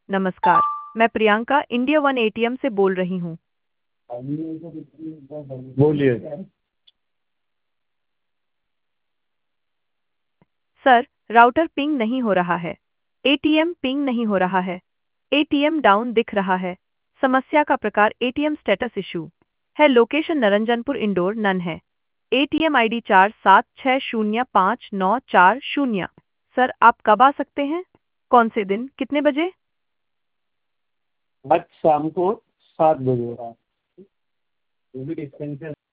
नमस्कार। मैं Priyanka India one ATM से बोल रही हूँ। बोलिए। सर, राउटर पिंग नहीं हो रहा है। एटीएम पिंग नहीं हो रहा है। एटीएम डाउन दिख रहा है। समस्या का प्रकार एटीएम स्टेटस इशू है। लोकेशन नरंजनपुर इंडोर नन है। ATM ID 47605940। सर, आप कब आ सकते हैं? कौन से दिन, कितने बजे? आज शाम को 7 बजे।